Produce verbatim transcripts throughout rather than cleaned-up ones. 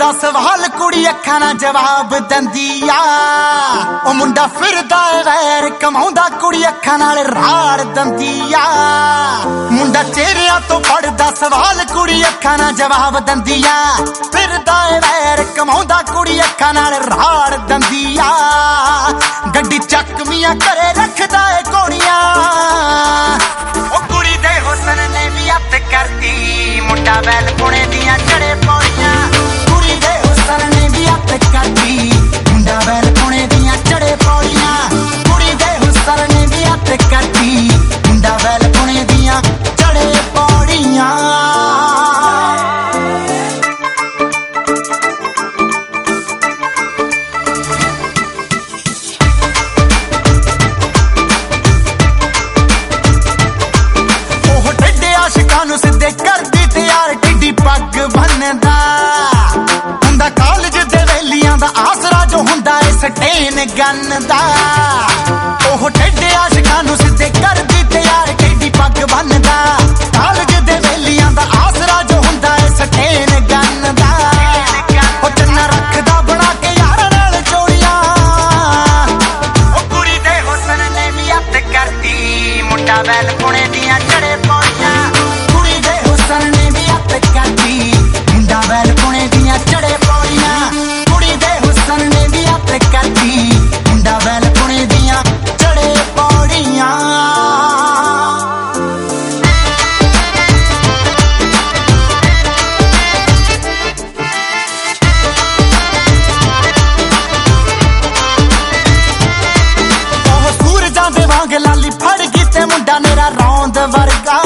पढ़दा सवाल कुड़ी अखां नाल जवाब दंदी आ ओ मुंडा फिरदा गैर कमाउंदा कुड़ी अखां नाल राड़ दंदी आ मुंडा चेहरियां तो पढ़दा सवाल कुड़ी अखां नाल जवाब दंदी आ फिरदा गैर कमाउंदा कुड़ी अखां नाल राड़ दंदी आ गड्डी चकमियां करे रखदा ए घोड़ियां ओ कुड़ी दे हुस्न ने भी हत्थ करदी मुंडा बैल पुणे दियां चढ़े पौड़ियां कुड़ी दे हुस्न ने भी हत्थ करदी मुंडा बैल पुणे दियां चढ़े पौड़ियां कुड़ी दे हुस्न ने भी हत्थ करदी मुंडा बैल पुणे दियां चढ़े पौड़ियां सिद्धे कर दी तैयार टिड्डी पग बनदा हुंदा कॉलेज दे वेलियां दा आसरा जो हुंदा है स्टेन गन दा ओह टेढ़े आशिकां नूं सिद्धे कर दी तैयार टिड्डी पग बनदा कॉलेज दे वेलियां दा आसरा जो हुंदा है स्टेन गन दा ओ चन्ना रखदा बना के यार नाल जोड़ियां ओ कुड़ी दे हुस्न ने भी हत्थ करदी मुंडा बैल पुणे दियां चढ़े पौड़ियां ने भी हत्थ करदी मुंडा बैल पुणे दियां चढ़े पौड़ियां कुड़ी दे हुस्न ने भी हत्थ करदी मुंडा बैल पुणे दियां चढ़े पौड़ियां ओह सूरजां दे वांग लाली फड़ गई ते मुंडा मेरा रौंद वर्गा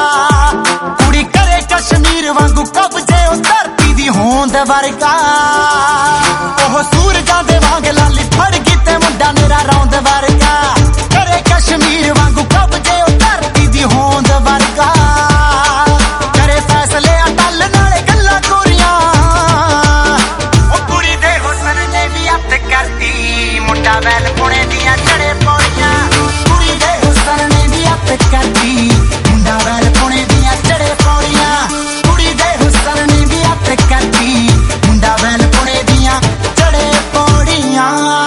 कश्मीर वांगू कब्जे धरती दी होंद वर्गा ओह सूरजां दे वांग लाली फड़ गई ते मुंडा मेरा रौंद वर्गा करे कश्मीर वांगू कब्जे धरती दी होंद वर्गा करे फैसले अटल नाले गल्लां गोरियां ओ कुड़ी दे हुस्न ने भी हत्थ करदी मुंडा बैल पुणे दियां चढ़े पौड़ियां कुड़ी दे हुस्न ने भी हत्थ करदी मुंडा बैल पुणे दियां चढ़े पौड़ियां करदी मुंडा बैल पुणे दियां चढ़े पौड़ियां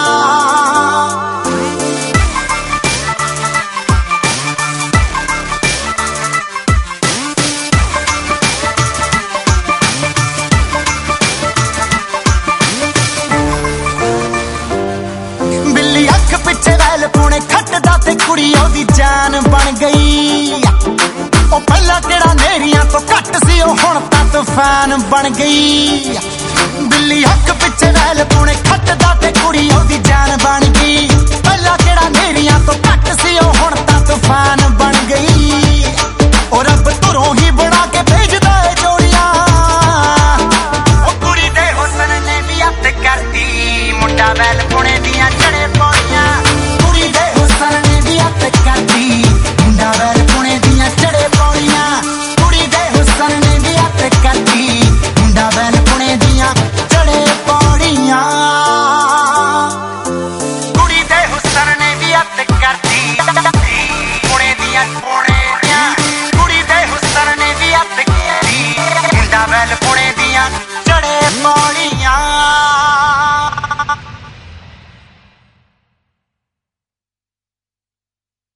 बिल्ली अख पिछे बैल पुणे खटदा ते कुड़ी ओदी जान बन गई ओ पहला केड़ा नेरियां तो घट सी ओ हुण तां तूफान बन गई बिल्ली हक पिछे बैल पुणे खटदा ते कुड़ी ओदी जान बन गई पहला केड़ा नेरियां तो घट सी ओ हुण तां तूफान बन गई ओ रब तुरों ही